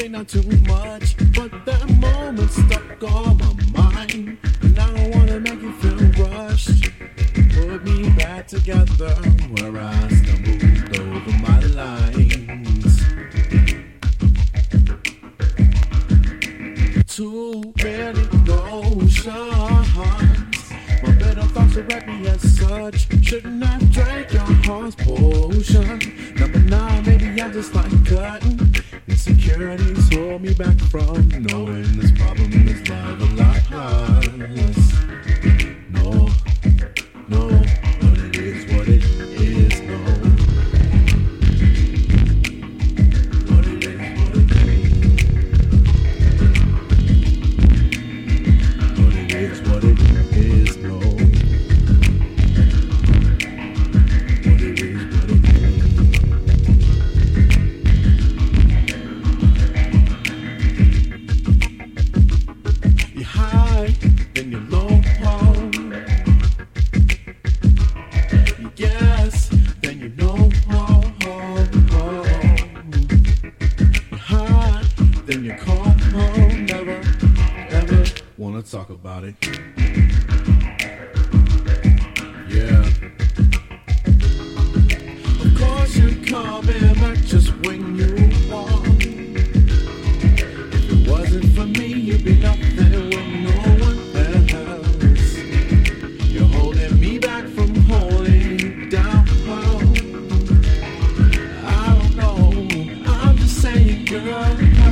say not too much, but that moment stuck on my mind. And I don't wanna make you feel rushed. Put me back together where I stumbled over my lines. Too many notions. My better thoughts direct me as such. Shouldn't have drank your heart's potion. Number 9, maybe I just like cutting. Insecurities hold me back from knowing this problem is love a lot plus. No, but it is what it is, no. But it is what it is. But it is what it is, no. But it is what it is. You're high, then you're low. You guess, then you know. You're high, then you call. Never, ever wanna talk about it. Yeah. Of course you're coming back just when you want. If it wasn't for me, you'd be nothing with no one else. You're holding me back from holding you down. I don't know, I'm just saying, girl.